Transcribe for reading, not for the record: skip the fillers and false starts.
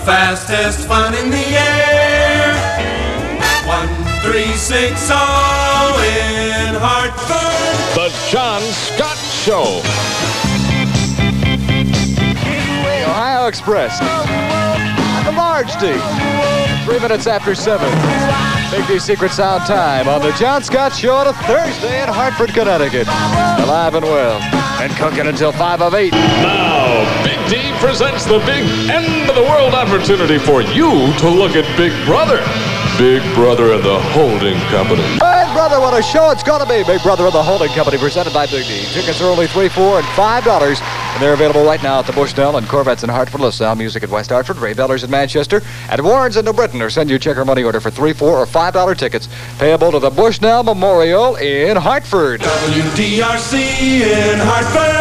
fastest fun in the air. 1360 in Hartford. The John Scott Show. Ohio Express. The large D. 3 minutes after 7. Big D Secret Sound time on the John Scott Show on a Thursday in Hartford, Connecticut. Alive and well. And cooking until 5 of 8. Now, Big D presents the big end of the world opportunity for you to look at Big Brother. Big Brother and the Holding Company. Big Brother, what a show it's going to be. Big Brother and the Holding Company, presented by Big D. Tickets are only $3, $4, and $5. And they're available right now at the Bushnell and Corvettes in Hartford, LaSalle Music at West Hartford, Ray Bellers in Manchester, at Warren's in New Britain, or send your check or money order for $3, $4, or $5 tickets payable to the Bushnell Memorial in Hartford. WDRC in Hartford.